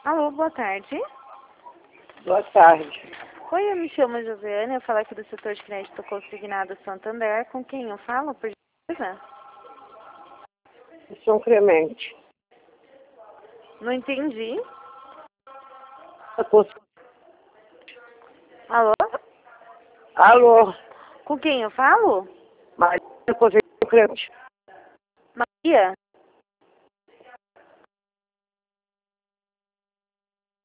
Alô, boa tarde. Boa tarde. Oi, eu me chamo Josiane, eu falo aqui do setor de crédito consignado Santander. Com quem eu falo, por gentileza? São Clemente. Não entendi. Eu cons- Alô? Alô, Com quem eu falo? Maria, eu consegui São Clemente. Maria?